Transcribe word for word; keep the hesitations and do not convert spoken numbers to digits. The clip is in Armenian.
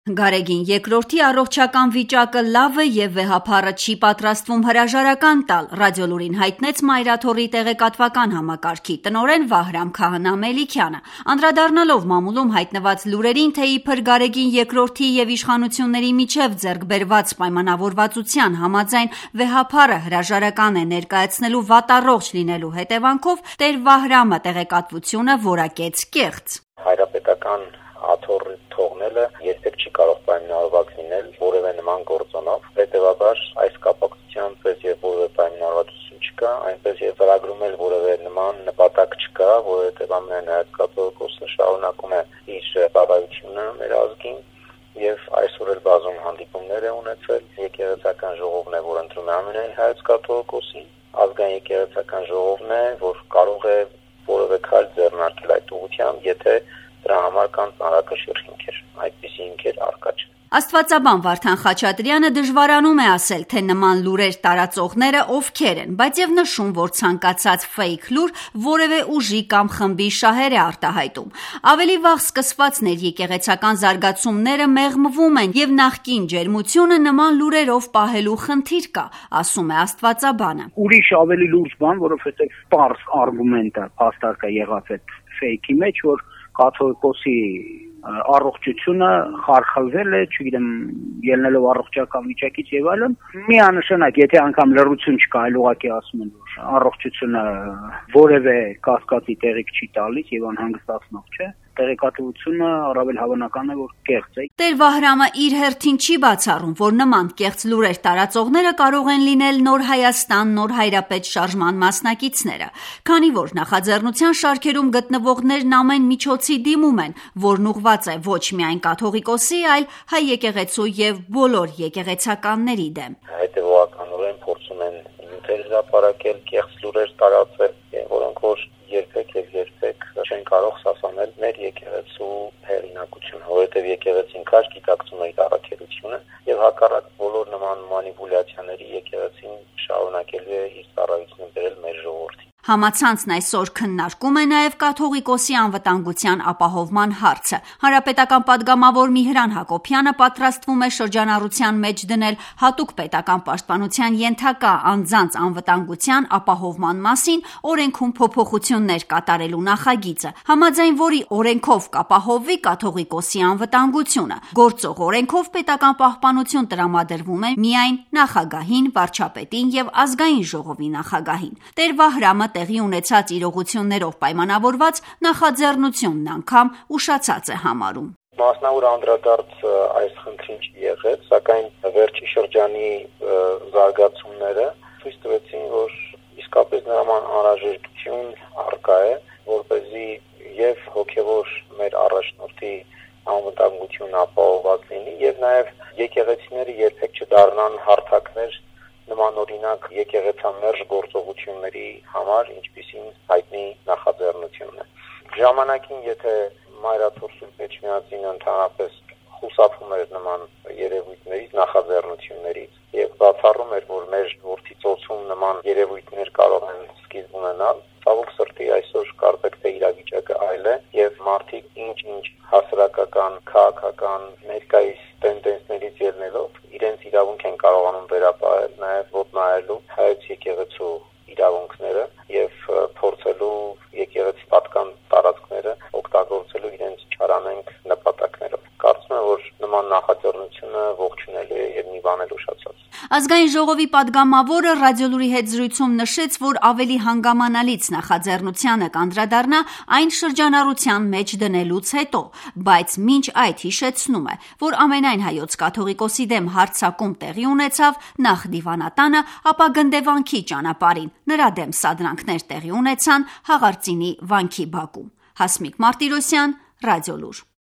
Գարեգին երկրորդի առողջական վիճակը լավ է և վեհափառը չի պատրաստվում հրաժարական տալ, ռադիոլուրին հայտնեց Մայրաթոռի տեղեկատվական համակարգի տնօրեն Վահրամ Քահանա Մելիքյանը: Անդրադառնալով մամուլում հայտնված լուրերին, թե իբր Գարեգին երկրորդի և իշխանությունների միջև ձեռք բերված պայմանավորվածության համաձայն վեհափառը հրաժարական է ներկայացնելու վատառողջ լինելու հետևանքով, տեր Վահրամը տեղեկատվությունը որակեց կեղծ: Հայրապետական աթոռ թողնելը երբեք չի կարող պայմանավորված լինել որևէ նման գործոնով, հետևաբար այս կապակցությամբ եւ որևէ պայմանավորվածություն չկա, այնպես եւ ծրագրում էլ որևէ նման նպատակ չկա, որովհետեւ ամենայն հայոց կաթողիկոսը շարունակում է իր բավարարությունը մեր ազգին եւ այսօր էլ բազում հանդիպումներ է ունեցել, եկեղեցական ժողովն է, որ ընտրում է ամենայն հայոց կաթողիկոսին, ազգային եկեղեցական ժողովն է, որ կարող է որևէ քայլ ձեռնարկել այդ ուղղությամբ, եթե դրա համար կան ծանրակշիռ հիմքեր, այդպիսի հիմքեր առկա չեն: Աստվածաբան Վարդան Խաչատրյանը դժվարանում է ասել, թե նման լուրեր տարածողները ովքեր են, բայց եւ նշում, որ ցանկացած ֆեյք լուր որևէ ուժի կամ խմբի շահեր է արտահայտում: Ավելի վաղ սկսված ներեկեղեցական զարգացումները մեղմվում են եւ նախկին ջերմությունը նման լուրերով պահելու խնդիր կա, ասում է աստվածաբանը: Ուրիշ ավելի լուրջ բան, որովհետեւ պարզ արգումենտը փաստարկը եղած այդ ֆեյքի մեջ, որ կաթողիկոսի առողջությունը խարխլվել է, չգիտեմ, ելնելով առողջական վիճակից եւ այլն, միանշանակ, եթե անգամ լրություն չկա, այլ ուղղակի ասում են, որ առողջությունը որևէ կասկածի տեղիք չի տալիս եւ անհանգստացնող չէ, տեղեկատվությունը առավել հավանական է, որ կեղծ է: Տեր Վահրամը իր հերթին չի բացառում, որ նման կեղծ լուրեր տարածողները կարող են լինել Նոր Հայաստան, Նոր Հայրապետ շարժման մասնակիցները, քանի որ նախաձեռնության շարքերում գտնվողներն ամեն միջոցի դիմում են, որն ուղղված է ոչ միայն կաթողիկոսի, այլ հայ եկեղեցու եւ բոլոր եկեղեցականների դեմ: Հետեւողականորեն փորձում են նյութեր հրապարակել, կեղծ լուրեր տարածել, որոնք որ երբեք եւ երբեք չեն կարող սասանել մեր եկեղեցու հեղինակությունը, որովհետեւ եկեղեցին քաշ գիտակցում է իր առաքելությունը եւ հակառակ բոլոր նման մանիպուլյացիաների եկեղեցին շարունակելու է իր ծառայությունը բերել մեր ժողովրդին: Համացանցն այսօր քննարկում է նաև կաթողիկոսի անվտանգության ապահովման հարցը: Հանրապետական պատգամավոր Միհրան Հակոբյանը պատրաստվում է շրջանառության մեջ դնել հատուկ պետական պաշտպանության ենթակա անձանց անվտանգության ապահովման մասին օրենքում փոփոխություններ կատարելու նախագիծը, համաձայն որի օրենքով կապահովվի կաթողիկոսի անվտանգությունը: Գործող օրենքով պետական պահպանություն տրամադրվում է միայն նախագահին, վարչապետին եւ ազգային ժողովի նախագահին: Տեր Վահրամը տեղի ունեցած իրողություններով պայմանավորված նախաձեռնությունն անգամ ուշացած է համարում: Մասնավոր անդրադարձ այս խնդրին չի եղել, սակայն վերջի շրջանի զարգացումները ցույց տվեցին, որ իսկապես նման անհրաժեշտություն առկա է, որպեսզի եւ հոգեվոր մեր առաջնորդի անվտանգությունը ապահովված լինի եւ նաեւ եկեղեցիները երբեք չդառնան հարթակներ նմանօրինակ եկեղեցամերժ գործողությունների համար, ինչպիսին հայտնի նախաձեռնությունն է: Ժամանակին, եթե Մայրաթոռ Սուրբ Էջմիածին ընդհանրապես խուսափում էր նման երևույթներից, նախաձեռնություններից եւ բացառում էր, որ մեր որդի ծոցում նման երևույթներ կարող են սկիզբ ունենալ, ցավոք սրտի այսօր կարծեք թե իրավիճակը այլ է եւ մարդիկ ինչ-ինչ հասարակական, քաղաքական, ներկայիս տենդենսներից ելնելով իրենց իրավունք են կարողանում վերապահել նաեւ ոտնահարելու հայոց եկեղեցու իրավունքները եւ փորձելու եկեղեցի պատկան տարածքները օգտագործելու իրենց չարանենգ նպատակներով: Կարծում եմ, որ նման նախաձեռնությունը ողջունելի է եւ մի բան էլ ուշացած: Ազգային ժողովի պատգամավորը ռադիոլուրի հետ զրույցում նշեց, որ ավելի հանգամանալից նախաձեռնությանը կանդրադառնա այն շրջանառության մեջ դնելուց հետո, բայց մինչ այդ հիշեցնում է, որ ամենայն հայոց կաթողիկոսի դեմ հարձակում տեղի ունեցավ նախ դիվանատանը, ապա գնդեվանքի ճանապարհին, նրա դեմ սադրանքներ տեղի ունեցան Հաղարծինի վանքի բակում: Հասմիկ Մարտիրոսյան, Ռադիոլուր: